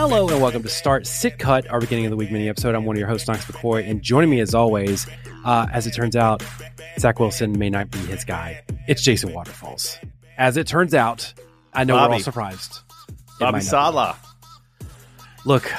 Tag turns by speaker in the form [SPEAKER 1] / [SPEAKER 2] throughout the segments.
[SPEAKER 1] Hello and welcome to Start Sit Cut, our beginning of the week mini episode. I'm one of your hosts, Knox McCoy, and joining me as always, as it turns out, Zach Wilson may not be his guy. It's Jason Waterfalls. As it turns out, I know we're all surprised.
[SPEAKER 2] Bobby Saleh.
[SPEAKER 1] Look,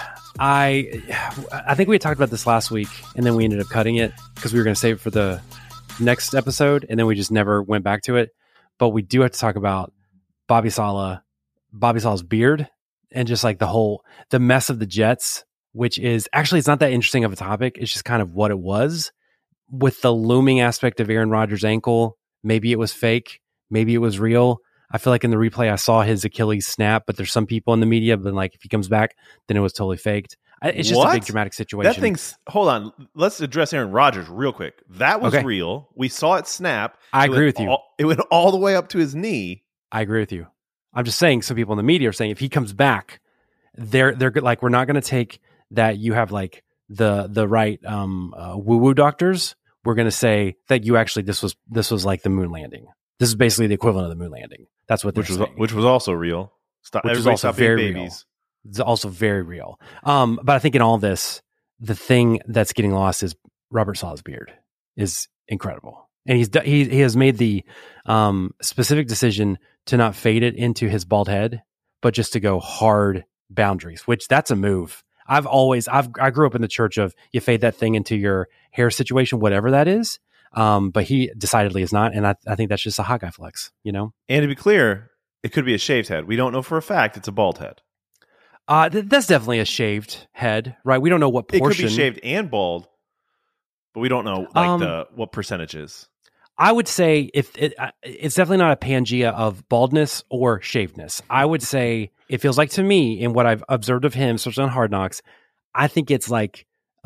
[SPEAKER 1] I think we had talked about this last week, and then we ended up cutting it because we were going to save it for the next episode, and then we just never went back to it. But we do have to talk about Bobby Saleh's beard, and just like the mess of the Jets, which is actually, it's not that interesting of a topic. It's just kind of what it was with the looming aspect of Aaron Rodgers' ankle. Maybe it was fake. Maybe it was real. I feel like in the replay, I saw his Achilles snap, but there's some people in the media been like, if he comes back, then it was totally faked. It's just a big dramatic situation.
[SPEAKER 2] Hold on. Let's address Aaron Rodgers real quick. That was real. We saw it snap.
[SPEAKER 1] I agree with you.
[SPEAKER 2] It went all the way up to his knee.
[SPEAKER 1] I agree with you. I'm just saying, some people in the media are saying if he comes back, they're like, we're not going to take that you have like the right woo-woo doctors. We're going to say that you actually this was like the moon landing. This is basically the equivalent of the moon landing. That's what they're saying.
[SPEAKER 2] Which was also real.
[SPEAKER 1] Which is also very real. It's also very real. But I think in all this, the thing that's getting lost is Robert Saleh's beard is incredible. And he has made the specific decision to not fade it into his bald head, but just to go hard boundaries, which that's a move. I grew up in the church of you fade that thing into your hair situation, whatever that is. But he decidedly is not. And I think that's just a hot guy flex, you know?
[SPEAKER 2] And to be clear, it could be a shaved head. We don't know for a fact it's a bald head.
[SPEAKER 1] That's definitely a shaved head, right? We don't know what portion.
[SPEAKER 2] It could be shaved and bald, but we don't know what percentages.
[SPEAKER 1] I would say it's definitely not a Pangea of baldness or shavedness. I would say it feels like to me, in what I've observed of him, especially on Hard Knocks, I think it's like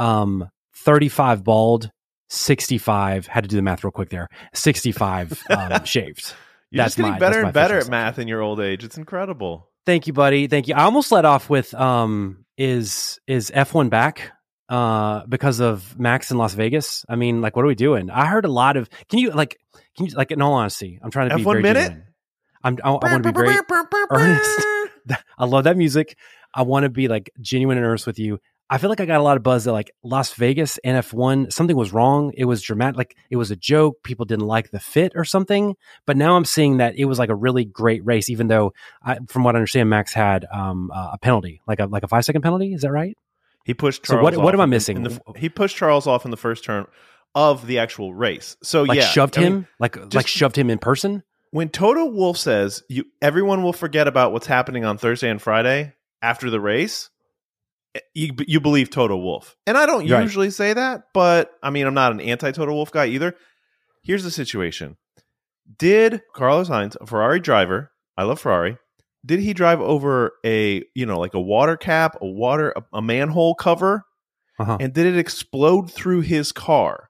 [SPEAKER 1] 35 bald, 65. Had to do the math real quick there. 65 shaved.
[SPEAKER 2] You're just getting better and better at math in your old age. It's incredible.
[SPEAKER 1] Thank you, buddy. Thank you. I almost let off with is F1 back? Because of Max in Las Vegas. I mean, like, what are we doing? I heard a lot of. Can you in all honesty, I'm trying to be
[SPEAKER 2] F1
[SPEAKER 1] very
[SPEAKER 2] minute.
[SPEAKER 1] Genuine. I want to be very earnest. I love that music. I want to be like genuine and earnest with you. I feel like I got a lot of buzz that like Las Vegas and F1, something was wrong. It was dramatic. Like it was a joke. People didn't like the fit or something. But now I'm seeing that it was like a really great race, even though from what I understand, Max had a penalty, like a 5-second penalty. Is that right?
[SPEAKER 2] He pushed Charles.
[SPEAKER 1] So what am I missing?
[SPEAKER 2] He pushed Charles off in the first turn of the actual race. So
[SPEAKER 1] shoved him, shoved him in person.
[SPEAKER 2] When Toto Wolff says everyone will forget about what's happening on Thursday and Friday after the race, you believe Toto Wolff. And I don't usually say that, but I mean, I'm not an anti-Toto Wolff guy either. Here's the situation: did Carlos Sainz, a Ferrari driver, I love Ferrari, did he drive over a water cap, a manhole cover, and did it explode through his car?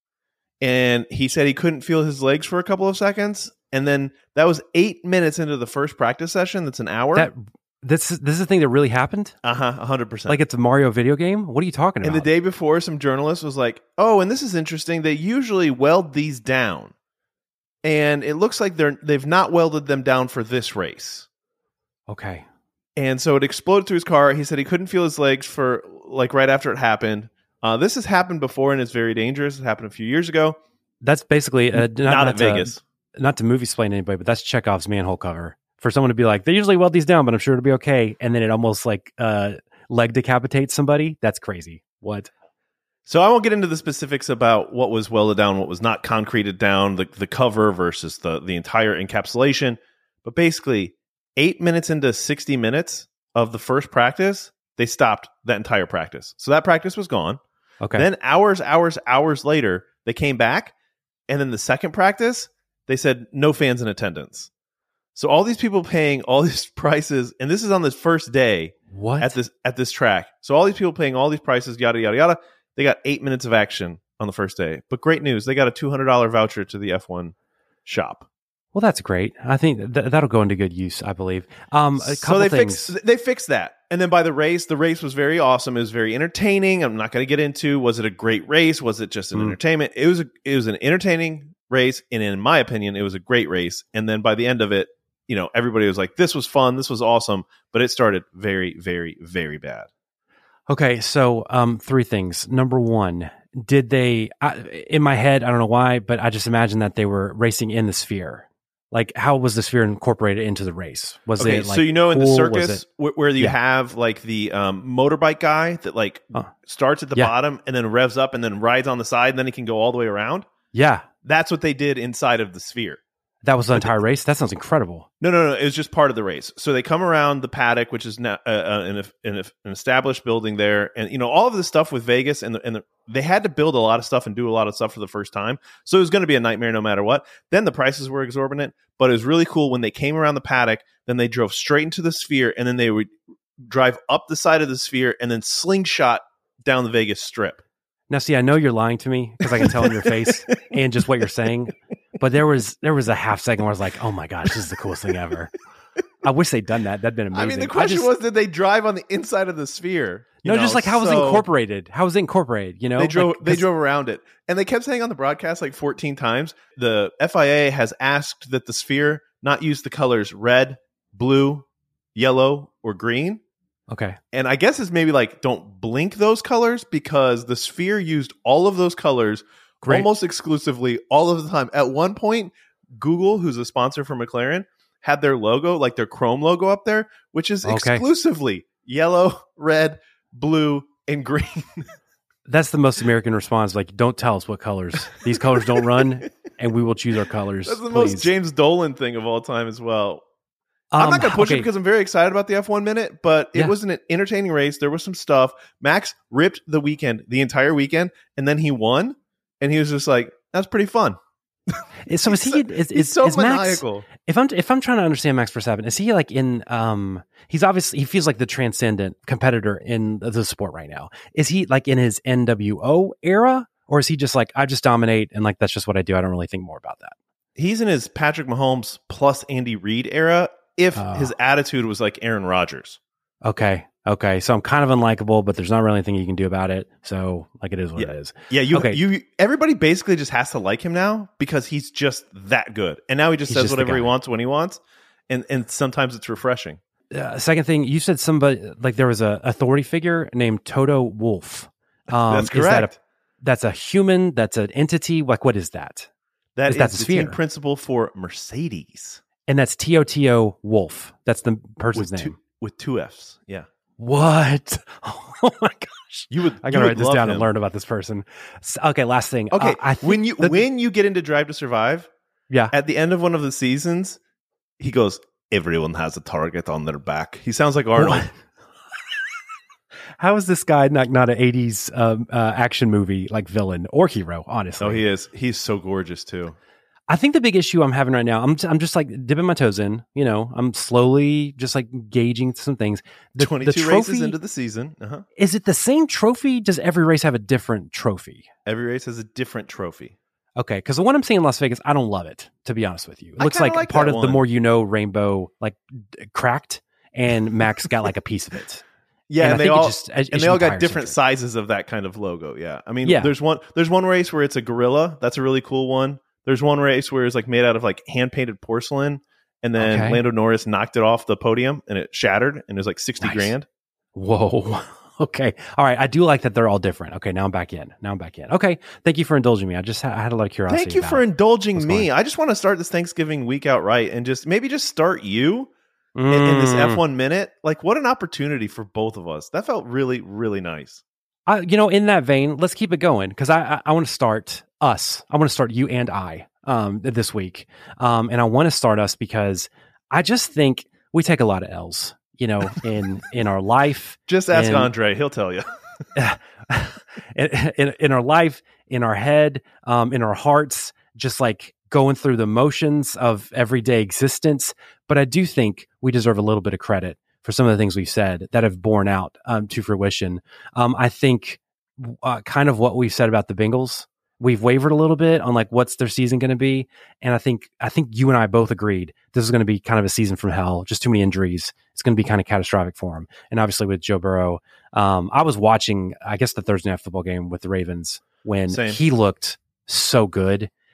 [SPEAKER 2] And he said he couldn't feel his legs for a couple of seconds, and then that was 8 minutes into the first practice session. That's an hour.
[SPEAKER 1] This is the thing that really happened.
[SPEAKER 2] 100%.
[SPEAKER 1] Like it's a Mario video game. What are you talking about?
[SPEAKER 2] And the day before, some journalist was like, "Oh, and this is interesting. They usually weld these down, and it looks like they've not welded them down for this race."
[SPEAKER 1] Okay.
[SPEAKER 2] And so it exploded through his car. He said he couldn't feel his legs for like right after it happened. This has happened before and it's very dangerous. It happened a few years ago.
[SPEAKER 1] That's basically
[SPEAKER 2] not at Vegas.
[SPEAKER 1] Not to movie explain anybody, but that's Chekhov's manhole cover. For someone to be like, they usually weld these down, but I'm sure it'll be okay. And then it almost like leg decapitates somebody. That's crazy. What?
[SPEAKER 2] So I won't get into the specifics about what was welded down, what was not concreted down, the cover versus the entire encapsulation. But basically, 8 minutes into 60 minutes of the first practice, they stopped that entire practice. So that practice was gone.
[SPEAKER 1] Okay.
[SPEAKER 2] Then hours later, they came back. And then the second practice, they said no fans in attendance. So all these people paying all these prices, and this is on the first day at this track. So all these people paying all these prices, yada, yada, yada. They got 8 minutes of action on the first day. But great news, they got a $200 voucher to the F1 shop.
[SPEAKER 1] Well, that's great. I think that'll go into good use, I believe.
[SPEAKER 2] So they fixed that. And then by the race was very awesome. It was very entertaining. I'm not going to get into, was it a great race? Was it just an entertainment? It was an entertaining race. And in my opinion, it was a great race. And then by the end of it, everybody was like, this was fun, this was awesome, but it started very, very, very bad.
[SPEAKER 1] Okay, so 3 things. Number 1, did they, in my head, I don't know why, but I just imagine that they were racing in the sphere. Like, how was the sphere incorporated into the race? Was it like,
[SPEAKER 2] so in the
[SPEAKER 1] cool?
[SPEAKER 2] circus where you have like the motorbike guy that like starts at the bottom and then revs up and then rides on the side and then he can go all the way around?
[SPEAKER 1] Yeah.
[SPEAKER 2] That's what they did inside of the sphere.
[SPEAKER 1] That was the entire race? That sounds incredible.
[SPEAKER 2] No. It was just part of the race. So they come around the paddock, which is now an established building there, and all of this stuff with Vegas, and they had to build a lot of stuff and do a lot of stuff for the first time. So it was going to be a nightmare no matter what. Then the prices were exorbitant, but it was really cool when they came around the paddock. Then they drove straight into the sphere, and then they would drive up the side of the sphere and then slingshot down the Vegas Strip.
[SPEAKER 1] Now, see, I know you're lying to me because I can tell in your face and just what you're saying. But there was a half second where I was like, "Oh my gosh, this is the coolest thing ever." I wish they'd done that. That'd been amazing.
[SPEAKER 2] I mean, the question was, did they drive on the inside of the sphere?
[SPEAKER 1] Just like how was it incorporated? How was it incorporated?
[SPEAKER 2] They drove around it, and they kept saying on the broadcast like 14 times. The FIA has asked that the sphere not use the colors red, blue, yellow, or green.
[SPEAKER 1] Okay.
[SPEAKER 2] And I guess it's maybe like don't blink those colors because the sphere used all of those colors almost exclusively all of the time. At one point, Google, who's a sponsor for McLaren, had their logo, like their Chrome logo up there, which is exclusively yellow, red, blue, and green.
[SPEAKER 1] That's the most American response. Like, don't tell us what colors. These colors don't run, and we will choose our colors.
[SPEAKER 2] That's the most James Dolan thing of all time as well. I'm not going to push it because I'm very excited about the F1 Minute, but it was an entertaining race. There was some stuff. Max ripped the entire weekend, and then he won, and he was just like, "That's pretty fun."
[SPEAKER 1] So is he? Is
[SPEAKER 2] so
[SPEAKER 1] is
[SPEAKER 2] maniacal.
[SPEAKER 1] Max, if I'm trying to understand Max Verstappen, is he like in? He feels like the transcendent competitor in the sport right now. Is he like in his NWO era, or is he just like I just dominate and like that's just what I do? I don't really think more about that.
[SPEAKER 2] He's in his Patrick Mahomes plus Andy Reid era. If his attitude was like Aaron Rodgers.
[SPEAKER 1] Okay. So I'm kind of unlikable, but there's not really anything you can do about it. So like it is what it is.
[SPEAKER 2] Yeah. Everybody basically just has to like him now because he's just that good. And now he just says whatever he wants when he wants. And sometimes it's refreshing.
[SPEAKER 1] Second thing, you said somebody like there was a authority figure named Toto Wolff.
[SPEAKER 2] That's correct.
[SPEAKER 1] That's a human. That's an entity. Like what is that?
[SPEAKER 2] That is the team principal for Mercedes.
[SPEAKER 1] And that's Toto Wolff. That's the person's name.
[SPEAKER 2] With 2 Fs. Yeah.
[SPEAKER 1] What? Oh my gosh. I gotta write this down and learn about this person. Okay, last thing.
[SPEAKER 2] Okay. When you get into Drive to Survive, at the end of one of the seasons, he goes, "Everyone has a target on their back." He sounds like Arnold.
[SPEAKER 1] How is this guy not an 80s action movie like villain or hero, honestly?
[SPEAKER 2] Oh, he is. He's so gorgeous too.
[SPEAKER 1] I think the big issue I'm having right now, I'm just like dipping my toes in. I'm slowly just like gauging some things.
[SPEAKER 2] 22 trophy, races into the season.
[SPEAKER 1] Is it the same trophy? Does every race have a different trophy?
[SPEAKER 2] Every race has a different trophy.
[SPEAKER 1] Okay, because the one I'm seeing in Las Vegas, I don't love it, to be honest with you. It looks like part of the more rainbow, like cracked, and Max got like a piece of it.
[SPEAKER 2] Yeah, and they all got different sizes of that kind of logo. Yeah, I mean, there's one race where it's a gorilla. That's a really cool one. There's one race where it's like made out of like hand painted porcelain, and then Lando Norris knocked it off the podium and it shattered, and it was like $60,000.
[SPEAKER 1] Whoa. Okay. All right. I do like that they're all different. Okay. Now I'm back in. Okay. Thank you for indulging me. I had a lot of curiosity.
[SPEAKER 2] Thank you for indulging me. I just want to start this Thanksgiving week out right and just start you in this F1 minute. Like, what an opportunity for both of us. That felt really, really nice.
[SPEAKER 1] In that vein, let's keep it going because I want to start us. I want to start you and I this week. And I want to start us because I just think we take a lot of L's. In our life.
[SPEAKER 2] Just ask Andre; he'll tell you.
[SPEAKER 1] in our life, in our head, in our hearts, just like going through the motions of everyday existence. But I do think we deserve a little bit of credit for some of the things we've said that have borne out to fruition. I think kind of what we've said about the Bengals. We've wavered a little bit on like what's their season going to be, and I think you and I both agreed this is going to be kind of a season from hell. Just too many injuries. It's going to be kind of catastrophic for him. And obviously with Joe Burrow, I was watching, I guess, the Thursday Night Football game with the Ravens when he looked so good,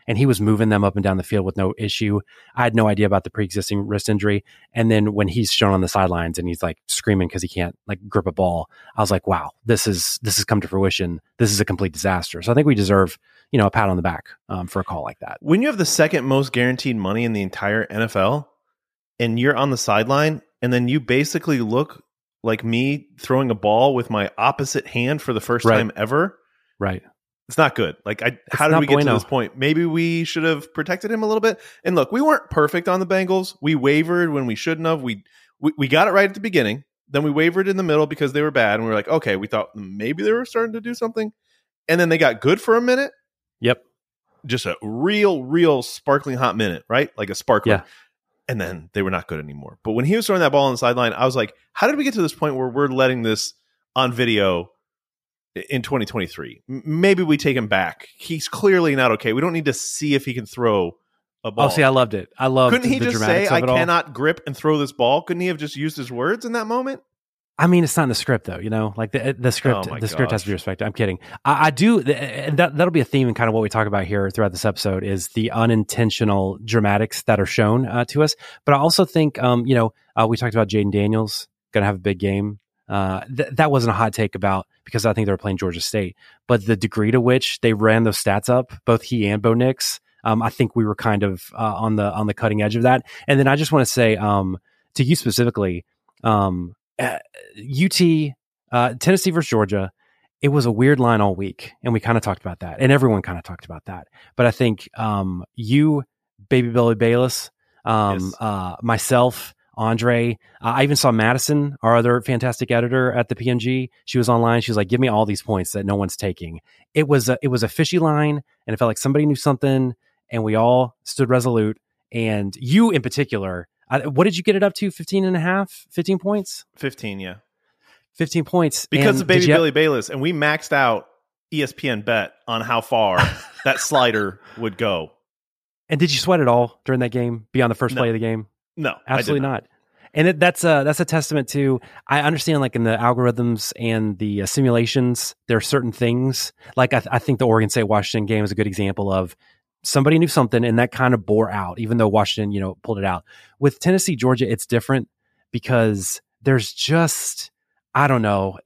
[SPEAKER 1] and he was moving them up and down the field with no issue. I had no idea about the pre-existing wrist injury. And then when he's shown on the sidelines and he's like screaming because he can't like grip a ball, I was like, wow, this has come to fruition. This is a complete disaster. So I think we deserve, a pat on the back for a call like that.
[SPEAKER 2] When you have the second most guaranteed money in the entire NFL and you're on the sideline and then you basically look like me throwing a ball with my opposite hand for the first time ever.
[SPEAKER 1] Right.
[SPEAKER 2] It's not good. Like, how did we get to this point? Maybe we should have protected him a little bit. And look, we weren't perfect on the Bengals. We wavered when we shouldn't have. We got it right at the beginning. Then we wavered in the middle because they were bad. And we were like, okay, we thought maybe they were starting to do something. And then they got good for a minute.
[SPEAKER 1] Yep.
[SPEAKER 2] Just a real sparkling hot minute, right? Like a sparkler.
[SPEAKER 1] Yeah.
[SPEAKER 2] And then they were not good anymore. But when he was throwing that ball on the sideline, I was like, how did we get to this point where we're letting this on video in 2023? Maybe we take him back. He's clearly not okay. We don't need to see if he can throw a ball.
[SPEAKER 1] Oh, see, I loved it. I loved
[SPEAKER 2] Couldn't he
[SPEAKER 1] the
[SPEAKER 2] just say, I
[SPEAKER 1] all.
[SPEAKER 2] cannot grip and throw this ball? Couldn't he have just used his words in that moment?
[SPEAKER 1] I mean, it's not in the script though, like the script, the script has to be respected. I'm kidding. I do. And that'll be a theme in kind of what we talk about here throughout this episode is the unintentional dramatics that are shown to us. But I also think, we talked about Jaden Daniels going to have a big game. That wasn't a hot take about because I think they were playing Georgia State, but the degree to which they ran those stats up, both he and Bo Nix, I think we were kind of on the cutting edge of that. And then I just want to say to you specifically, Tennessee versus Georgia, it was a weird line all week, and we kind of talked about that, and everyone kind of talked about that. But I think you, Baby Billy Bayless,
[SPEAKER 2] Yes.
[SPEAKER 1] myself, Andre, I even saw Madison, our other fantastic editor at the PMG. She was online. She was like, "Give me all these points that no one's taking." It was a fishy line, and it felt like somebody knew something, and we all stood resolute. And you, in particular. What did you get it up to? 15 points?
[SPEAKER 2] 15, yeah.
[SPEAKER 1] 15 points.
[SPEAKER 2] Because of Baby Billy Bayless. And we maxed out ESPN bet on how far that slider would go.
[SPEAKER 1] And did you sweat at all during that game, beyond the first play of the game?
[SPEAKER 2] No.
[SPEAKER 1] Absolutely not. And that's a testament to, I understand like in the algorithms and the simulations, there are certain things. Like I think the Oregon State-Washington game is a good example of somebody knew something and that kind of bore out, even though Washington, pulled it out. With Tennessee, Georgia, it's different because there's just, I don't know.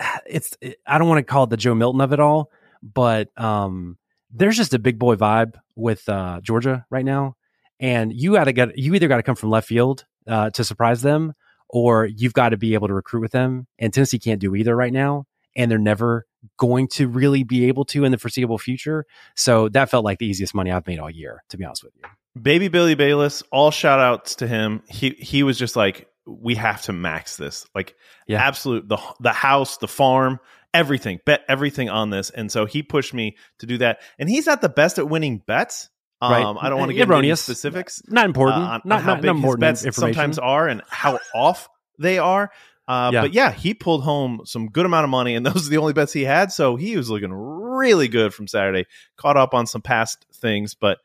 [SPEAKER 1] I don't want to call it the Joe Milton of it all, but there's just a big boy vibe with Georgia right now. And you either got to come from left field to surprise them, or you've got to be able to recruit with them. And Tennessee can't do either right now. And they're never going to really be able to in the foreseeable future. So that felt like the easiest money I've made all year, to be honest with you.
[SPEAKER 2] Baby Billy Bayless, all shout outs to him. He was just like, we have to max this. Like, absolute, the house, the farm, everything, bet everything on this. And so he pushed me to do that. And he's not the best at winning bets.
[SPEAKER 1] Right.
[SPEAKER 2] I don't want to get into specifics.
[SPEAKER 1] Not important.
[SPEAKER 2] Not how big his bets sometimes are and how off they are. But yeah, he pulled home some good amount of money, and those are the only bets he had. So he was looking really good from Saturday. Caught up on some past things, but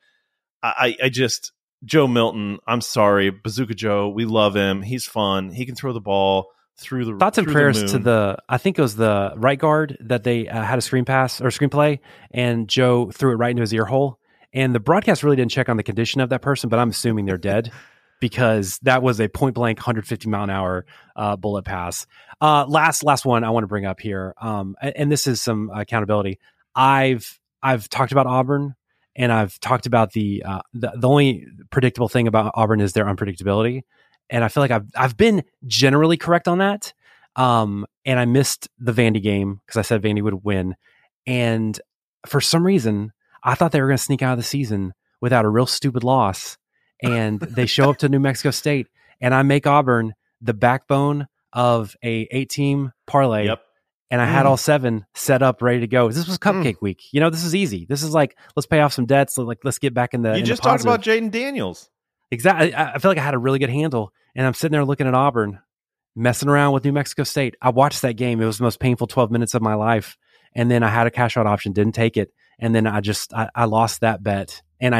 [SPEAKER 2] I just Joe Milton. I'm sorry, Bazooka Joe. We love him. He's fun. He can throw the ball through the
[SPEAKER 1] thoughts and prayers
[SPEAKER 2] to
[SPEAKER 1] the. I think it was the right guard that they had a screen pass or screenplay, and Joe threw it right into his ear hole. And the broadcast really didn't check on the condition of that person, but I'm assuming they're dead. Because that was a point blank 150 mile an hour bullet pass. Last one I want to bring up here, and this is some accountability. I've talked about Auburn, and I've talked about the only predictable thing about Auburn is their unpredictability, and I feel like I've been generally correct on that. And I missed the Vandy game because I said Vandy would win, and for some reason I thought they were going to sneak out of the season without a real stupid loss. And they show up to New Mexico State, and I make Auburn the backbone of a 8-team parlay.
[SPEAKER 2] Yep.
[SPEAKER 1] And I had all 7 set up, ready to go. This was cupcake week. This is easy. This is like, let's pay off some debts. Let's get back in the.
[SPEAKER 2] You just talked about Jaden Daniels.
[SPEAKER 1] Exactly. I feel like I had a really good handle, and I'm sitting there looking at Auburn, messing around with New Mexico State. I watched that game. It was the most painful 12 minutes of my life. And then I had a cash out option, didn't take it. And then I lost that bet. And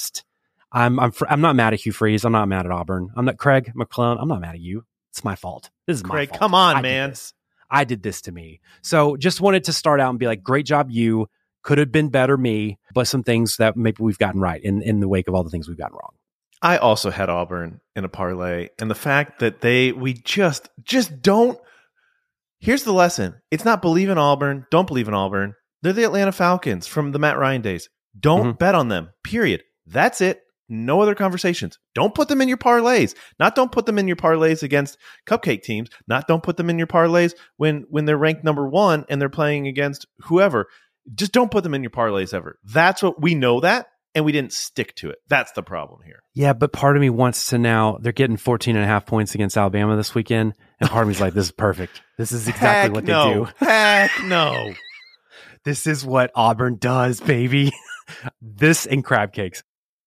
[SPEAKER 1] I'm not mad at Hugh Freeze. I'm not mad at Auburn. I'm not Craig McClellan. I'm not mad at you. It's my fault. This is
[SPEAKER 2] Craig,
[SPEAKER 1] my fault.
[SPEAKER 2] Come on, man.
[SPEAKER 1] I did this to me. So just wanted to start out and be like, great job, you. Could have been better, me, but some things that maybe we've gotten right in the wake of all the things we've gotten wrong.
[SPEAKER 2] I also had Auburn in a parlay, and the fact that we just don't. Here's the lesson: it's not believe in Auburn. Don't believe in Auburn. They're the Atlanta Falcons from the Matt Ryan days. Don't bet on them. Period. That's it. No other conversations. Don't put them in your parlays. Don't put them in your parlays against cupcake teams. Don't put them in your parlays when they're ranked number 1 and they're playing against whoever. Just don't put them in your parlays ever. That's what we know that, and we didn't stick to it. That's the problem here.
[SPEAKER 1] Yeah, but part of me wants to now, they're getting 14.5 points against Alabama this weekend, and part of me's like, this is perfect. This is exactly what they do.
[SPEAKER 2] Heck no.
[SPEAKER 1] This is what Auburn does, baby. This and crab cakes.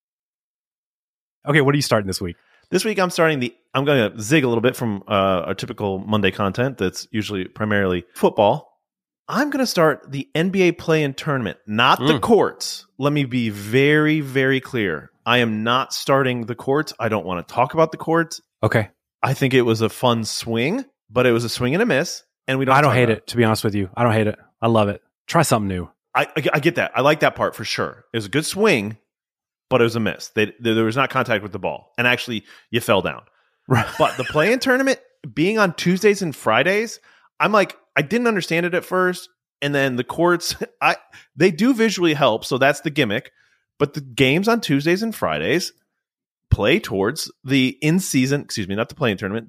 [SPEAKER 1] Okay, what are you starting this week?
[SPEAKER 2] This week I'm going to zig a little bit from our typical Monday content that's usually primarily football. I'm going to start the NBA play-in tournament, not the courts. Let me be very, very clear. I am not starting the courts. I don't want to talk about the courts.
[SPEAKER 1] Okay.
[SPEAKER 2] I think it was a fun swing, but it was a swing and a miss. And I
[SPEAKER 1] don't hate it, to be honest with you. I don't hate it. I love it. Try something new.
[SPEAKER 2] I get that. I like that part for sure. It was a good swing, but it was a miss. There was not contact with the ball. And actually, you fell down.
[SPEAKER 1] Right.
[SPEAKER 2] But the play-in tournament being on Tuesdays and Fridays, I'm like, I didn't understand it at first. And then the courts, they do visually help. So that's the gimmick. But the games on Tuesdays and Fridays play towards the in-season, excuse me, not the play-in tournament,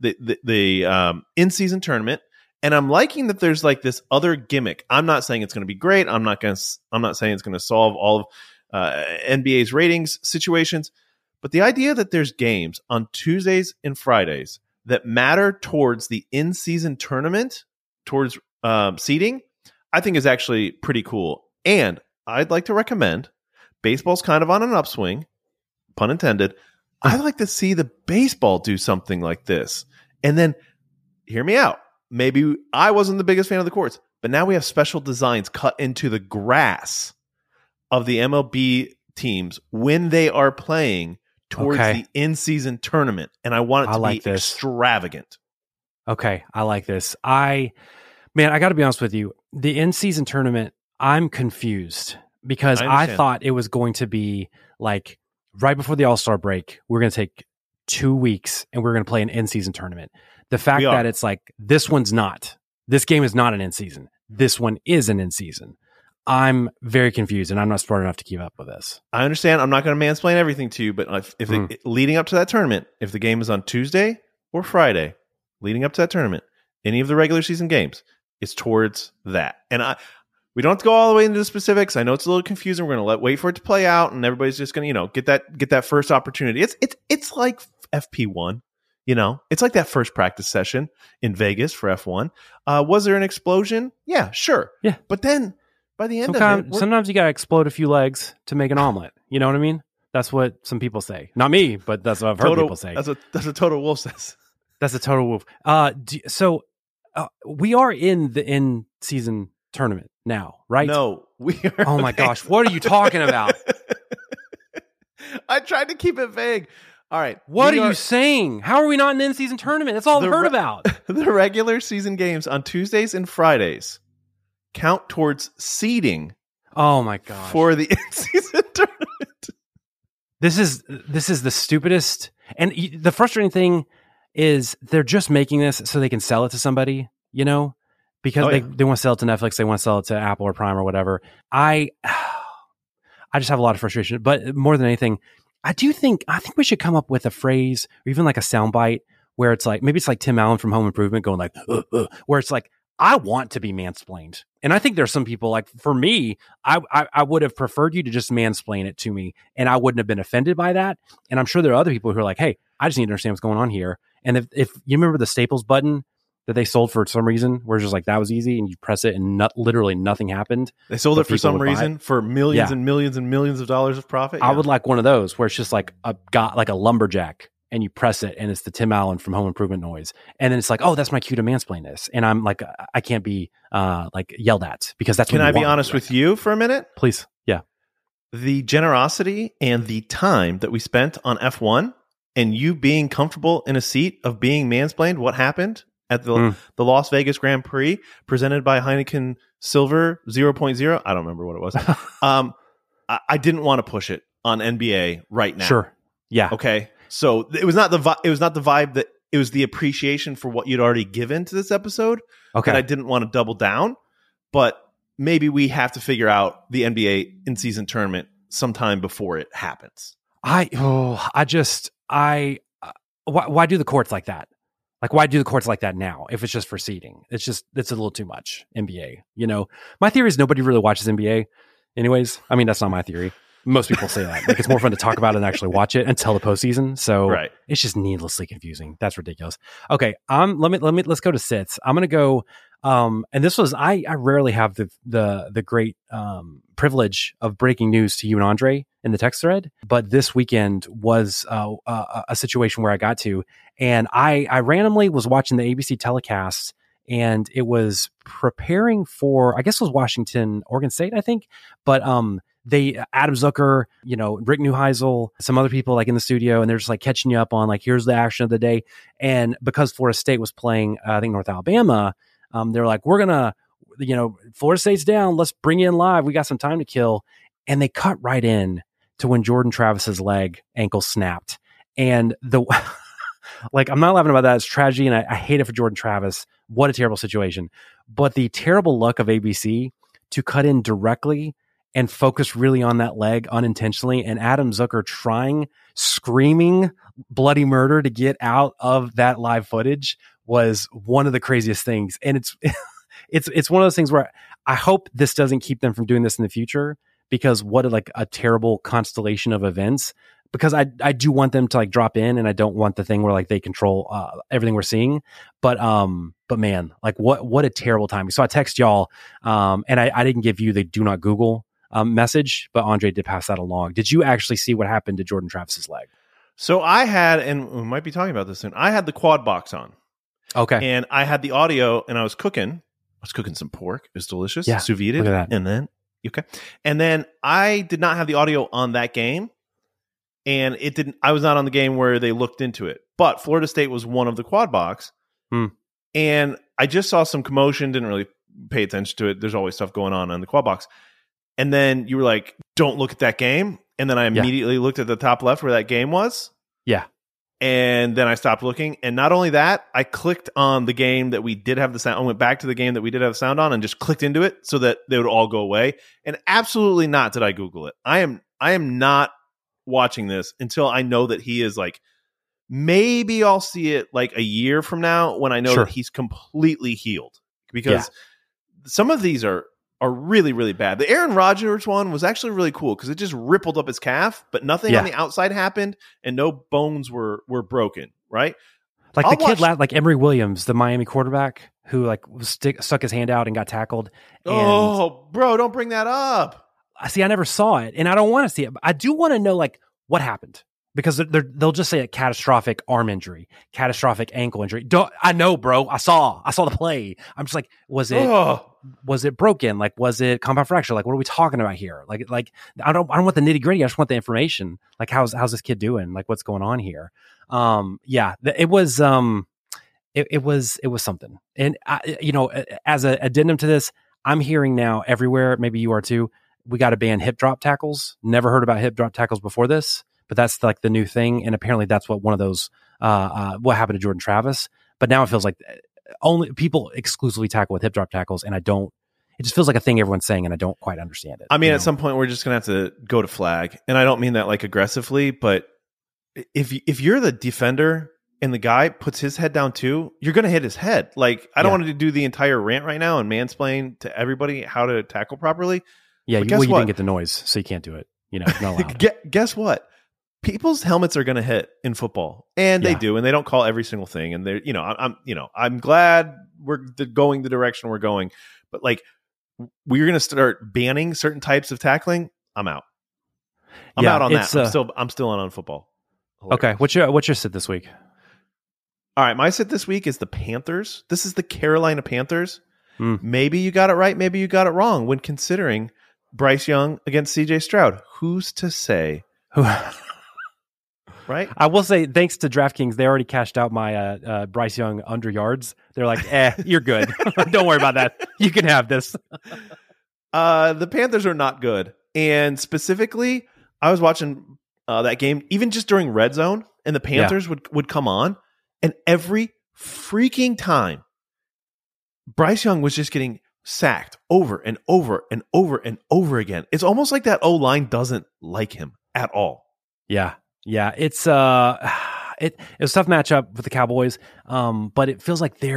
[SPEAKER 2] the in-season tournament. And I'm liking that there's like this other gimmick. I'm not saying it's going to be great. I'm not saying it's going to solve all of NBA's ratings situations. But the idea that there's games on Tuesdays and Fridays that matter towards the in-season tournament, towards seeding, I think is actually pretty cool. And I'd like to recommend, baseball's kind of on an upswing, pun intended. I'd like to see the baseball do something like this. And then, hear me out. Maybe I wasn't the biggest fan of the courts, but now we have special designs cut into the grass of the MLB teams when they are playing towards the in-season tournament. And I want it to be extravagant.
[SPEAKER 1] Okay, I like this. I got to be honest with you. The in-season tournament, I'm confused because I thought it was going to be like right before the All-Star break, we're going to take 2 weeks and we're going to play an in-season tournament. The fact that it's like, this one's not. This game is not an in-season. This one is an in-season. I'm very confused, and I'm not smart enough to keep up with this.
[SPEAKER 2] I understand. I'm not going to mansplain everything to you, but leading up to that tournament, if the game is on Tuesday or Friday, leading up to that tournament, any of the regular season games, it's towards that. And we don't have to go all the way into the specifics. I know it's a little confusing. We're going to wait for it to play out, and everybody's just going to get that first opportunity. It's like FP1. It's like that first practice session in Vegas for F1. Was there an explosion? Yeah, sure.
[SPEAKER 1] Yeah.
[SPEAKER 2] But then by the end of it...
[SPEAKER 1] Sometimes you got to explode a few legs to make an omelet. You know what I mean? That's what some people say. Not me, but that's what I've heard people say.
[SPEAKER 2] That's what Total Wolf says.
[SPEAKER 1] That's a Total Wolf. We are in the in-season tournament now, right?
[SPEAKER 2] No, we are...
[SPEAKER 1] Oh my gosh, what are you talking about?
[SPEAKER 2] I tried to keep it vague. All right.
[SPEAKER 1] What are you saying? How are we not in the in-season tournament? That's all I've heard about.
[SPEAKER 2] The regular season games on Tuesdays and Fridays count towards seeding.
[SPEAKER 1] Oh my gosh.
[SPEAKER 2] For the in-season tournament.
[SPEAKER 1] This is the stupidest. And the frustrating thing is they're just making this so they can sell it to somebody, because they want to sell it to Netflix. They want to sell it to Apple or Prime or whatever. I just have a lot of frustration, but more than anything, I think we should come up with a phrase or even like a soundbite where it's like, maybe it's like Tim Allen from Home Improvement going like, where it's like, I want to be mansplained. And I think there's some people like, for me, I would have preferred you to just mansplain it to me and I wouldn't have been offended by that. And I'm sure there are other people who are like, hey, I just need to understand what's going on here. And if you remember the Staples button that they sold for some reason, where it's just like, that was easy and you press it and literally nothing happened.
[SPEAKER 2] They sold it for some reason for millions and millions and millions of dollars of profit.
[SPEAKER 1] I would like one of those where it's just like a lumberjack and you press it and it's the Tim Allen from Home Improvement noise. And then it's like, oh, that's my cue to mansplain this. And I'm like, I can't be yelled at because that's what
[SPEAKER 2] Can I be honest with you for a minute?
[SPEAKER 1] Please. Yeah.
[SPEAKER 2] The generosity and the time that we spent on F1 and you being comfortable in a seat of being mansplained what happened at the Las Vegas Grand Prix presented by Heineken Silver 0.0. I don't remember what it was. I didn't want to push it on NBA right now.
[SPEAKER 1] Sure. Yeah.
[SPEAKER 2] Okay. So it was not the vibe that it was the appreciation for what you'd already given to this episode.
[SPEAKER 1] Okay.
[SPEAKER 2] That I didn't want to double down, but maybe we have to figure out the NBA in-season tournament sometime before it happens.
[SPEAKER 1] Why do the courts like that? Like, why do the courts like that now if it's just for seeding? It's a little too much, NBA. You know, my theory is nobody really watches NBA anyways. I mean, that's not my theory. Most people say that. Like, it's more fun to talk about it and actually watch it until the postseason. So It's just needlessly confusing. That's ridiculous. Okay. Let's go to sits. I'm going to go. And this was, I rarely have the great privilege of breaking news to you and Andre in the text thread, but this weekend was a situation where I got to, and I randomly was watching the ABC telecast, and it was preparing for, I guess it was Washington, Oregon State, I think, but Adam Zucker, Rick Neuheisel, some other people like in the studio, and they're just like catching you up on like, here's the action of the day. And because Florida State was playing, I think North Alabama, they're like, we're going to, Florida State's down. Let's bring you in live. We got some time to kill. And they cut right in to when Jordan Travis's ankle snapped. And like, I'm not laughing about that. It's tragedy. And I hate it for Jordan Travis. What a terrible situation. But the terrible luck of ABC to cut in directly and focus really on that leg unintentionally. And Adam Zucker screaming bloody murder to get out of that live footage was one of the craziest things. And it's one of those things where I hope this doesn't keep them from doing this in the future, because what a terrible constellation of events, because I do want them to like drop in, and I don't want the thing where like they control everything we're seeing. But man, like what a terrible timing. So I text y'all, and I didn't give you the do not Google message, but Andre did pass that along. Did you actually see what happened to Jordan Travis's leg?
[SPEAKER 2] So I had, and we might be talking about this soon, I had the quad box on.
[SPEAKER 1] Okay.
[SPEAKER 2] And I had the audio, and I was cooking some pork. It was delicious.
[SPEAKER 1] Yeah,
[SPEAKER 2] sous vide.
[SPEAKER 1] look at that.
[SPEAKER 2] And then I did not have the audio on that game, and I was not on the game where they looked into it. But Florida State was one of the quad box. And I just saw some commotion, didn't really pay attention to it. There's always stuff going on the quad box. And then you were like, don't look at that game. And then I immediately looked at the top left where that game was.
[SPEAKER 1] Yeah.
[SPEAKER 2] And then I stopped looking. And not only that, I clicked on the game that we did have the sound. I went back to the game that we did have the sound on and just clicked into it so that they would all go away. And absolutely not did I Google it. I am not watching this until I know that he is like, maybe I'll see it like a year from now when I know that he's completely healed. Because some of these are really, really bad. The Aaron Rodgers one was actually really cool because it just rippled up his calf, but nothing on the outside happened and no bones were broken, right?
[SPEAKER 1] Like kid, like Emory Williams, the Miami quarterback who like stuck his hand out and got tackled. And,
[SPEAKER 2] bro, don't bring that up.
[SPEAKER 1] See, I never saw it, and I don't want to see it. But I do want to know like what happened, because they'll just say a catastrophic arm injury, catastrophic ankle injury. I know, bro. I saw the play. I'm just like, was it broken? Like, was it compound fracture? Like, what are we talking about here? Like I don't want the nitty gritty. I just want the information. Like, how's this kid doing? Like, what's going on here? It was something. And as an addendum to this, I'm hearing now everywhere, maybe you are too, we got to ban hip drop tackles. Never heard about hip drop tackles before this, but that's like the new thing. And apparently that's what one of those, what happened to Jordan Travis. But now it feels like only people exclusively tackle with hip drop tackles. And it just feels like a thing everyone's saying, and I don't quite understand it.
[SPEAKER 2] I mean, at some point we're just going to have to go to flag. And I don't mean that like aggressively, but if you're the defender and the guy puts his head down too, you're going to hit his head. Like, I don't want to do the entire rant right now and mansplain to everybody how to tackle properly.
[SPEAKER 1] Yeah, you didn't get the noise, so you can't do it. Not allowed.
[SPEAKER 2] Guess what? People's helmets are going to hit in football, and they do, and they don't call every single thing. And they're, I'm glad we're going the direction we're going, but like, we're going to start banning certain types of tackling. I'm out. I'm out on that. I'm still on football.
[SPEAKER 1] Hilarious. Okay, what's your sit this week?
[SPEAKER 2] All right, my sit this week is the Panthers. This is the Carolina Panthers. Maybe you got it right, maybe you got it wrong when considering Bryce Young against CJ Stroud. Who's to say? right?
[SPEAKER 1] I will say, thanks to DraftKings, they already cashed out my Bryce Young under yards. They're like, you're good. Don't worry about that. You can have this.
[SPEAKER 2] The Panthers are not good. And specifically, I was watching that game, even just during red zone, and the Panthers would come on, and every freaking time, Bryce Young was just getting sacked over and over and over and over again. It's almost like that O-line doesn't like him at all.
[SPEAKER 1] Yeah. It's it was a tough matchup with the Cowboys, but it feels like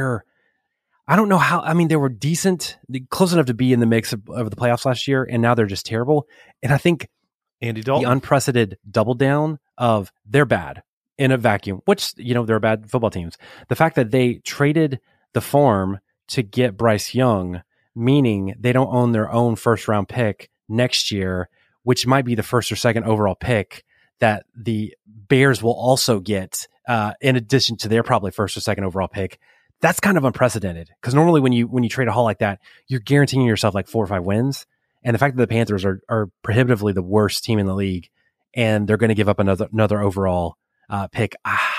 [SPEAKER 1] I don't know how. I mean, they were decent, close enough to be in the mix of the playoffs last year, and now they're just terrible. And I think
[SPEAKER 2] Andy Dalton,
[SPEAKER 1] the unprecedented double down of they're bad in a vacuum, which they're bad football teams. The fact that they traded the farm to get Bryce Young, meaning they don't own their own first round pick next year, which might be the first or second overall pick that the Bears will also get in addition to their probably first or second overall pick. That's kind of unprecedented, because normally when you trade a haul like that, you're guaranteeing yourself like 4 or 5 wins. And the fact that the Panthers are prohibitively the worst team in the league, and they're going to give up another overall pick.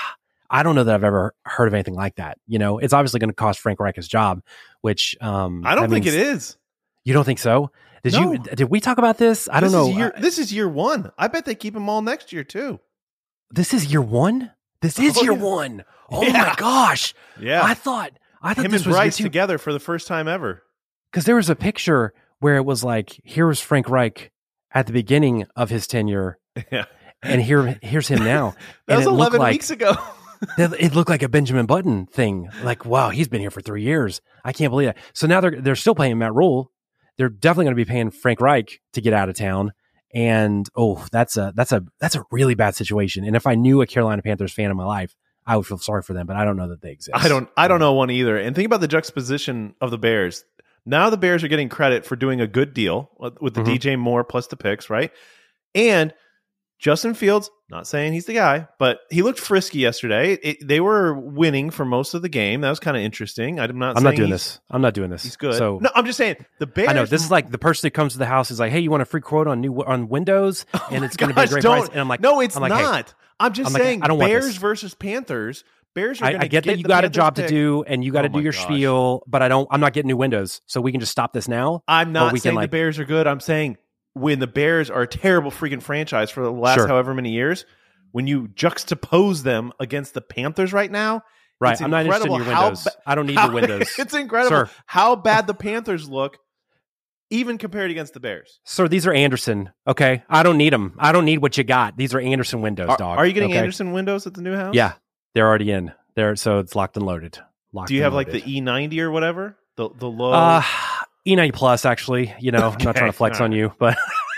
[SPEAKER 1] I don't know that I've ever heard of anything like that. It's obviously going to cost Frank Reich his job, which
[SPEAKER 2] I don't think it is.
[SPEAKER 1] You don't think so? Did we talk about this? I don't know.
[SPEAKER 2] This is year one. I bet they keep him all next year too.
[SPEAKER 1] This is year one? This is year one. Oh my gosh.
[SPEAKER 2] Yeah.
[SPEAKER 1] I thought
[SPEAKER 2] him
[SPEAKER 1] this
[SPEAKER 2] and
[SPEAKER 1] was
[SPEAKER 2] Bryce together for the first time ever.
[SPEAKER 1] Because there was a picture where it was like, here was Frank Reich at the beginning of his tenure.
[SPEAKER 2] Yeah.
[SPEAKER 1] And here's him now.
[SPEAKER 2] That was 11 weeks ago.
[SPEAKER 1] It looked like a Benjamin Button thing. Like, wow, he's been here for 3 years. I can't believe that. So now they're still paying Matt Rule. They're definitely going to be paying Frank Reich to get out of town. And that's a really bad situation. And if I knew a Carolina Panthers fan in my life, I would feel sorry for them, but I don't know that they exist.
[SPEAKER 2] I don't know one either. And think about the juxtaposition of the Bears. Now the Bears are getting credit for doing a good deal with the DJ Moore plus the picks, right? And Justin Fields, not saying he's the guy, but he looked frisky yesterday. They were winning for most of the game. That was kind of interesting. I'm not doing this.
[SPEAKER 1] He's
[SPEAKER 2] good.
[SPEAKER 1] So,
[SPEAKER 2] no, I'm just saying the Bears.
[SPEAKER 1] I know this is like the person that comes to the house is like, hey, you want a free quote on Windows, and it's going to be a great price. And I'm like,
[SPEAKER 2] no, it's
[SPEAKER 1] like,
[SPEAKER 2] not. Hey, I'm just saying,
[SPEAKER 1] I don't
[SPEAKER 2] Bears versus Panthers. Bears are
[SPEAKER 1] I get that you got a job to do and you got to do your spiel, but I'm not getting new Windows, so we can just stop this now.
[SPEAKER 2] I'm not saying the Bears are good. I'm saying when the Bears are a terrible freaking franchise for the last however many years, when you juxtapose them against the Panthers right now,
[SPEAKER 1] right? I'm not interested in your Windows. I don't need your Windows.
[SPEAKER 2] It's incredible how bad the Panthers look, even compared against the Bears.
[SPEAKER 1] Sir, these are Anderson. Okay, I don't need them. I don't need what you got. These are Anderson Windows, dog.
[SPEAKER 2] Are you getting Anderson Windows at the new house?
[SPEAKER 1] Yeah, they're already in there, so it's locked and loaded.
[SPEAKER 2] Do you have like the E90 or whatever? The low
[SPEAKER 1] E90 Plus, actually. I'm not trying to flex on you, but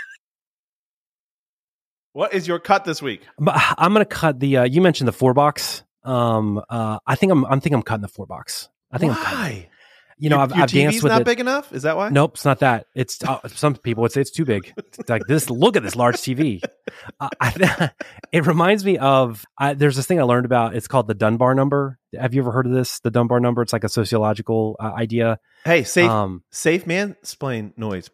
[SPEAKER 2] what is your cut this week?
[SPEAKER 1] I'm going to cut the. You mentioned the 4-box. I think I'm cutting the 4-box. I think I'm cutting. Your
[SPEAKER 2] TV's
[SPEAKER 1] danced with
[SPEAKER 2] not
[SPEAKER 1] it.
[SPEAKER 2] Big enough? Is that why?
[SPEAKER 1] Nope, it's not that. It's some people would say it's too big. It's like this. Look at this large TV. It reminds me of there's this thing I learned about. It's called the Dunbar number. Have you ever heard of this? The Dunbar number. It's like a sociological idea.
[SPEAKER 2] Hey, safe man, explain noise.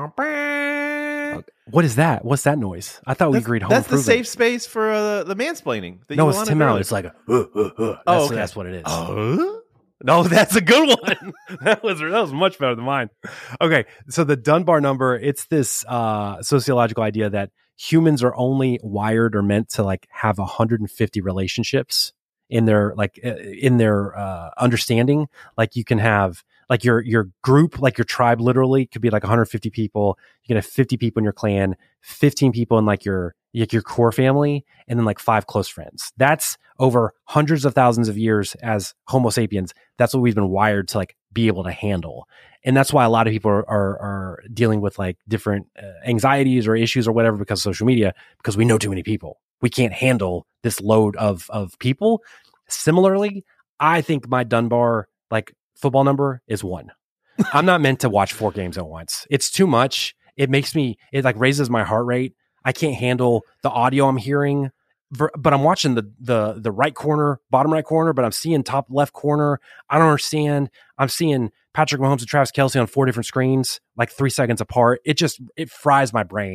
[SPEAKER 1] What is that? What's that noise? I thought we agreed home.
[SPEAKER 2] That's the safe space for the mansplaining.
[SPEAKER 1] No, it's Tim Allen. It's like that's what it is. No, that's a good one. That was much better than mine. Okay, so the Dunbar number, it's this sociological idea that humans are only wired or meant to like have 150 relationships in their understanding. Like you can have like your group, like your tribe literally could be like 150 people. You can have 50 people in your clan, 15 people in like your core family, and then like 5 close friends. That's over hundreds of thousands of years as Homo sapiens. That's what we've been wired to like be able to handle. And that's why a lot of people are dealing with like different anxieties or issues or whatever because of social media, because we know too many people. We can't handle this load of people. Similarly, I think my Dunbar like football number is 1. I'm not meant to watch 4 games at once. It's too much. It like raises my heart rate. I can't handle the audio I'm hearing, but I'm watching the right corner, bottom right corner, but I'm seeing top left corner. I don't understand. I'm seeing Patrick Mahomes and Travis Kelce on 4 different screens, like 3 seconds apart. It fries my brain.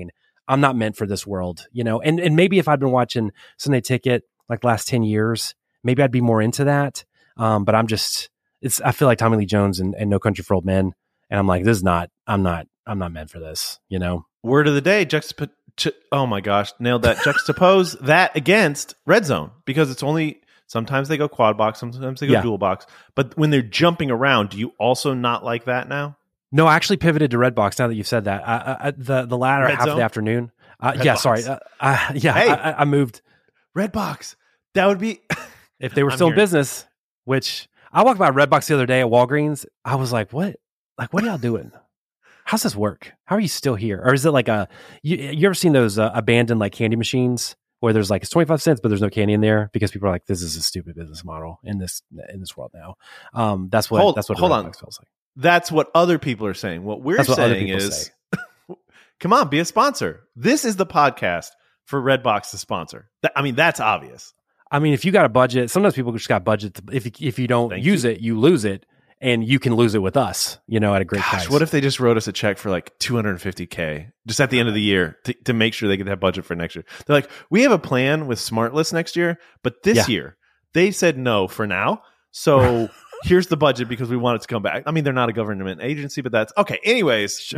[SPEAKER 1] I'm not meant for this world, you know. And maybe if I'd been watching Sunday Ticket like last 10 years, maybe I'd be more into that. But I feel like Tommy Lee Jones and No Country for Old Men, and I'm like, I'm not meant for this, you know.
[SPEAKER 2] Word of the day, oh my gosh, nailed that. Juxtapose that against Red Zone, because it's only sometimes they go quad box, sometimes they go dual box. But when they're jumping around, do you also not like that now?
[SPEAKER 1] No, I actually pivoted to Red Box now that you've said that. The latter
[SPEAKER 2] Red
[SPEAKER 1] half
[SPEAKER 2] Zone?
[SPEAKER 1] of the afternoon.
[SPEAKER 2] Red
[SPEAKER 1] Yeah,
[SPEAKER 2] Box.
[SPEAKER 1] sorry.
[SPEAKER 2] Hey.
[SPEAKER 1] I moved.
[SPEAKER 2] Red Box. That would be
[SPEAKER 1] If they were still in business, which I walked by Red Box the other day at Walgreens. I was like, what? Like, what are y'all doing? How's this work? How are you still here? Or is it like you ever seen those abandoned like candy machines where there's like it's 25 cents, but there's no candy in there because people are like, this is a stupid business model in this world now. That's what
[SPEAKER 2] hold on.
[SPEAKER 1] Box feels like.
[SPEAKER 2] That's what other people are saying. What we're saying is, come on, be a sponsor. This is the podcast for Redbox to sponsor. I mean, that's obvious.
[SPEAKER 1] I mean, if you got a budget, sometimes people just got budget. If you don't use it, you lose it. And you can lose it with us, you know, at a great price.
[SPEAKER 2] What if they just wrote us a check for like $250K just at the end of the year to make sure they could have budget for next year? They're like, we have a plan with SmartList next year, but this year they said no for now. So here's the budget because we want it to come back. I mean, they're not a government agency, but that's okay. Anyways,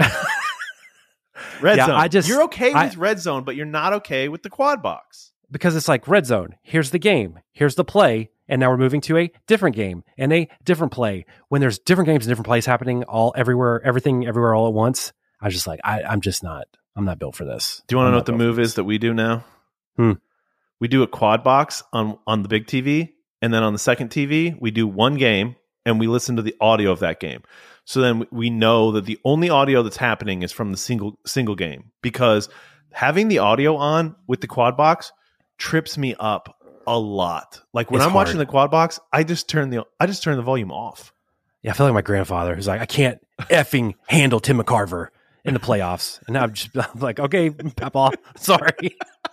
[SPEAKER 2] Red Zone. You're okay with Red Zone, but you're not okay with the quad box.
[SPEAKER 1] Because it's like Red Zone. Here's the game. Here's the play. And now we're moving to a different game and a different play. When there's different games and different plays happening everything everywhere all at once, I was just like, I'm not built for this.
[SPEAKER 2] Do you want to know what the move is that we do now? We do a quad box on the big TV. And then on the second TV, we do one game and we listen to the audio of that game. So then we know that the only audio that's happening is from the single game, because having the audio on with the quad box trips me up a lot. Like when I'm watching the quad box, I just turn the volume off.
[SPEAKER 1] Yeah, I feel like my grandfather who's like, I can't effing handle Tim McCarver in the playoffs. And I'm like, okay, Papa, sorry.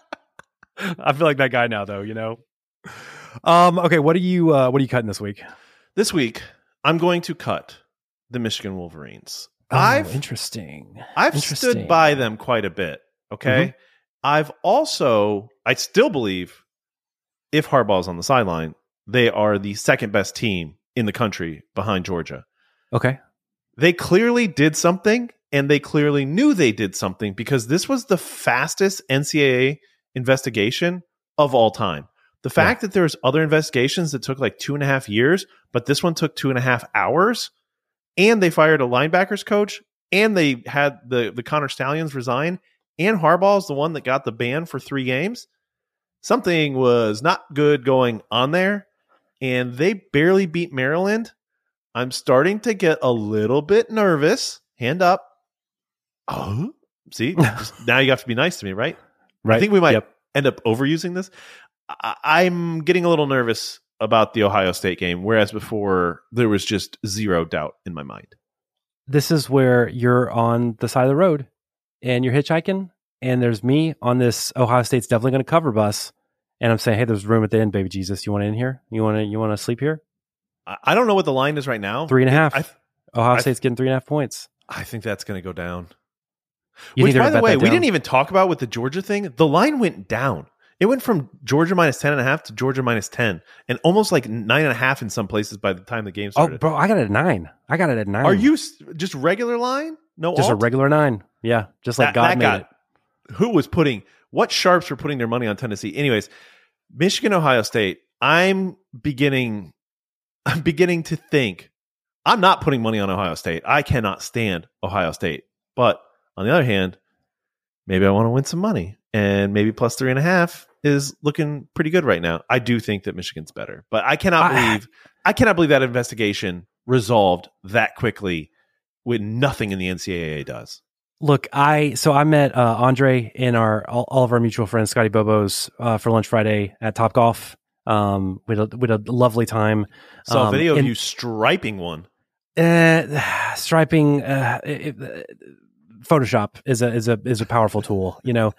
[SPEAKER 1] I feel like that guy now though, you know. Okay, what are you cutting this week?
[SPEAKER 2] This week, I'm going to cut the Michigan Wolverines.
[SPEAKER 1] Interesting.
[SPEAKER 2] I've stood by them quite a bit. Okay. Mm-hmm. I still believe if Harbaugh's on the sideline, they are the second best team in the country behind Georgia.
[SPEAKER 1] Okay.
[SPEAKER 2] They clearly did something, and they clearly knew they did something, because this was the fastest NCAA investigation of all time. The fact that there's other investigations that took like 2.5 years, but this one took 2.5 hours, and they fired a linebackers coach, and they had the Connor Stallions resign, and Harbaugh is the one that got the ban for 3 games. Something was not good going on there, and they barely beat Maryland. I'm starting to get a little bit nervous. Hand up. Oh, see? Now you have to be nice to me, right?
[SPEAKER 1] Right.
[SPEAKER 2] I think we might end up overusing this. I'm getting a little nervous about the Ohio State game, whereas before there was just zero doubt in my mind.
[SPEAKER 1] This is where you're on the side of the road and you're hitchhiking, and there's me on this Ohio State's definitely going to cover bus, and I'm saying, hey, there's room at the end, baby Jesus. You want in here? You want to sleep here?
[SPEAKER 2] I don't know what the line is right now.
[SPEAKER 1] 3.5. Ohio State's getting 3.5 points.
[SPEAKER 2] I think that's going to go down.
[SPEAKER 1] Which,
[SPEAKER 2] by the way, we didn't even talk about with the Georgia thing. The line went down. It went from Georgia minus 10.5 to Georgia minus 10, and almost like 9.5 in some places by the time the game started.
[SPEAKER 1] Oh, bro, I got it at 9.
[SPEAKER 2] Are you just regular line? No,
[SPEAKER 1] just alt? A regular 9. Yeah, just like God made it.
[SPEAKER 2] Who was what sharps were putting their money on Tennessee? Anyways, Michigan, Ohio State. I'm beginning to think I'm not putting money on Ohio State. I cannot stand Ohio State. But on the other hand, maybe I want to win some money. And maybe plus 3.5 is looking pretty good right now. I do think that Michigan's better, but I cannot believe that investigation resolved that quickly with nothing in the NCAA does.
[SPEAKER 1] Look, I met Andre and all of our mutual friends, Scotty Bobo's, for lunch Friday at Topgolf. We had a lovely time.
[SPEAKER 2] Saw a video of you striping one.
[SPEAKER 1] Striping. Photoshop is a powerful tool, you know.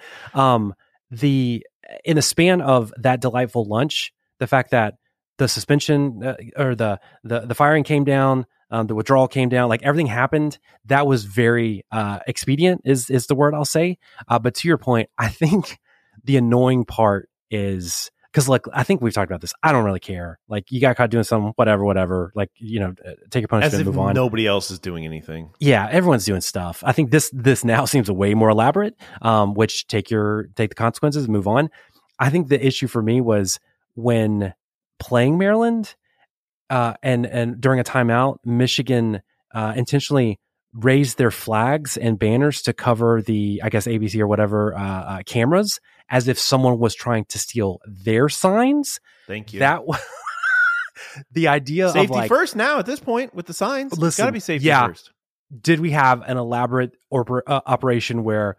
[SPEAKER 1] In the span of that delightful lunch, the fact that the suspension or the firing came down, The withdrawal came down. Like everything happened. That was very expedient is the word I'll say. But to your point, I think the annoying part is because like I think we've talked about this. I don't really care. Like you got caught doing something, whatever. Like take your punishment,
[SPEAKER 2] as if
[SPEAKER 1] move on.
[SPEAKER 2] Nobody else is doing anything.
[SPEAKER 1] Yeah, everyone's doing stuff. I think this now seems way more elaborate. Which take the consequences and move on. I think the issue for me was when playing Maryland, and during a timeout, Michigan intentionally raised their flags and banners to cover the, I guess, ABC or whatever cameras, as if someone was trying to steal their signs.
[SPEAKER 2] Thank you.
[SPEAKER 1] That the idea
[SPEAKER 2] safety
[SPEAKER 1] of like,
[SPEAKER 2] first now at this point with the signs. It's got to be safety first.
[SPEAKER 1] Did we have an elaborate operation where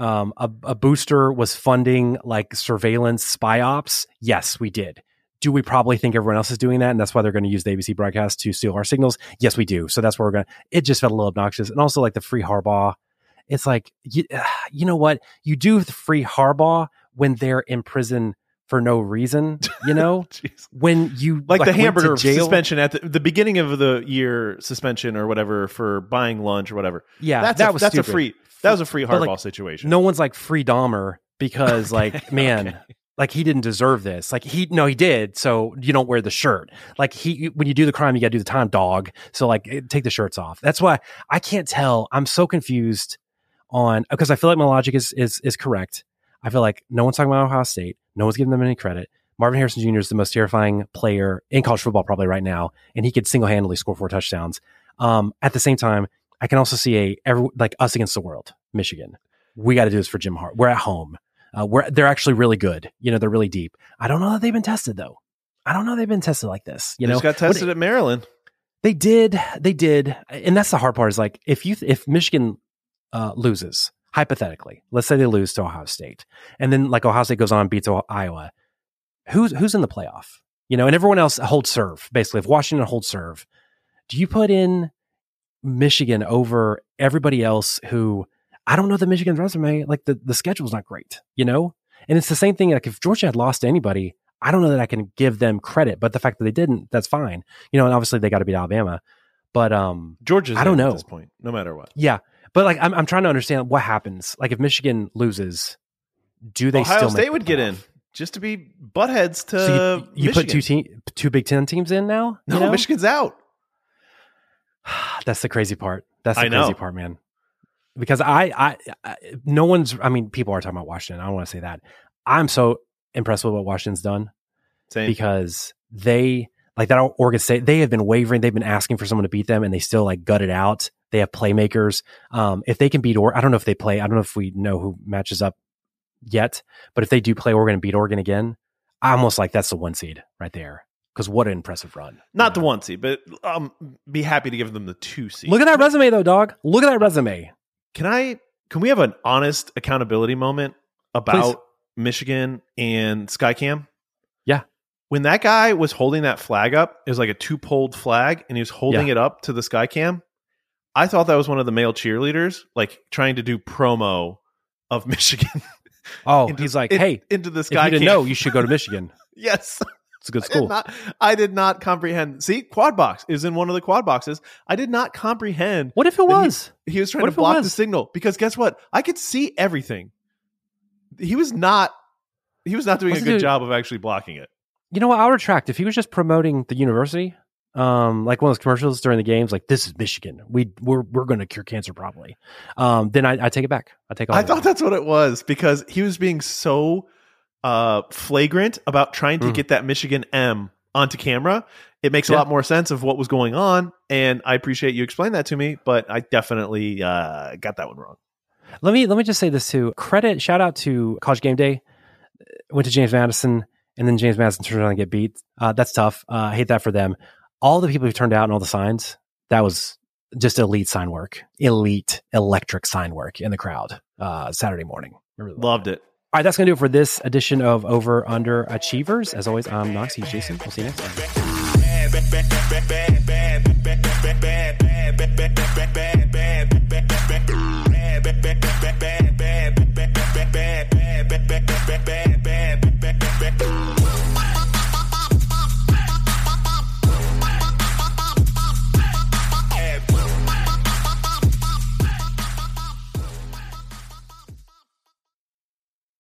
[SPEAKER 1] a booster was funding like surveillance spy ops? Yes, we did. Do we probably think everyone else is doing that? And that's why they're going to use the ABC broadcast to steal our signals? Yes, we do. So that's where we're going to, it just felt a little obnoxious. And also like the free Harbaugh. It's like, you know what? You do the free Harbaugh when they're in prison for no reason, when you
[SPEAKER 2] like the hamburger suspension at the beginning of the year, suspension or whatever for buying lunch or whatever.
[SPEAKER 1] Yeah, that was a free
[SPEAKER 2] Harbaugh situation.
[SPEAKER 1] No one's like free Dahmer because like, man, okay. Like he didn't deserve this. Like he did. So you don't wear the shirt. Like when you do the crime, you got to do the time, dog. So like take the shirts off. That's why I can't tell. I'm so confused because I feel like my logic is correct. I feel like no one's talking about Ohio State. No one's giving them any credit. Marvin Harrison Jr. is the most terrifying player in college football probably right now, and he could single-handedly score 4 touchdowns. At the same time, I can also see like us against the world, Michigan. We got to do this for Jim Hart. We're at home. They're actually really good. They're really deep. I don't know that they've been tested though. I don't know they've been tested like this.
[SPEAKER 2] They just got tested at Maryland.
[SPEAKER 1] They did, and that's the hard part. Is like if Michigan loses. Hypothetically, let's say they lose to Ohio State, and then like Ohio State goes on and beats Iowa. Who's in the playoff? And everyone else holds serve. Basically, if Washington holds serve, do you put in Michigan over everybody else? Who I don't know the Michigan's resume. Like the schedule's not great, and it's the same thing. Like if Georgia had lost to anybody, I don't know that I can give them credit. But the fact that they didn't, that's fine. And obviously they got to beat Alabama. But
[SPEAKER 2] Georgia's
[SPEAKER 1] I don't know
[SPEAKER 2] at this point, no matter what.
[SPEAKER 1] Yeah. But like I'm trying to understand what happens. Like if Michigan loses, do they
[SPEAKER 2] Ohio
[SPEAKER 1] still
[SPEAKER 2] State would get in just to be buttheads to
[SPEAKER 1] so you put two Big Ten teams in now?
[SPEAKER 2] No, Michigan's out.
[SPEAKER 1] That's the crazy part. That's the crazy part, man. Because no one's. I mean, people are talking about Washington. I don't want to say that. I'm so impressed with what Washington's done. Same. Because they like that Oregon State. They have been wavering. They've been asking for someone to beat them, and they still like gut it out. They have playmakers. If they can beat Oregon, I don't know if they play. I don't know if we know who matches up yet. But if they do play Oregon and beat Oregon again, I almost like that's the 1 seed right there. Because what an impressive run.
[SPEAKER 2] Not the 1 seed, but be happy to give them the 2 seed.
[SPEAKER 1] Look at that resume, though, dog. Look at that resume.
[SPEAKER 2] Can we have an honest accountability moment about Michigan and Skycam?
[SPEAKER 1] Yeah.
[SPEAKER 2] When that guy was holding that flag up, it was like a 2-poled flag, and he was holding it up to the Skycam. I thought that was one of the male cheerleaders, like trying to do promo of Michigan.
[SPEAKER 1] Oh, he's like, hey,
[SPEAKER 2] into the Skycam.
[SPEAKER 1] If you didn't know, you should go to Michigan.
[SPEAKER 2] Yes.
[SPEAKER 1] It's a good school.
[SPEAKER 2] I did not comprehend. See, quad box is in one of the quad boxes. I did not comprehend.
[SPEAKER 1] What if it was?
[SPEAKER 2] He was trying to block the signal because guess what? I could see everything. He was not doing a good job of actually blocking it.
[SPEAKER 1] You know what? I'll retract. If he was just promoting the university, like one of those commercials during the games, like this is Michigan. We're going to cure cancer probably. Then I take it back. I
[SPEAKER 2] thought that's what it was because he was being so flagrant about trying to get that Michigan M onto camera. It makes a lot more sense of what was going on, and I appreciate you explaining that to me. But I definitely got that one wrong.
[SPEAKER 1] Let me just say this too. Shout out to College Game Day. Went to James Madison, and then James Madison turned around and get beat. That's tough. I hate that for them. All the people who turned out and all the signs, that was just elite sign work. Elite electric sign work in the crowd Saturday morning.
[SPEAKER 2] Loved it.
[SPEAKER 1] All right, that's going to do it for this edition of Over Under Achievers. As always, I'm Knox. He's Jason. We'll see you next time.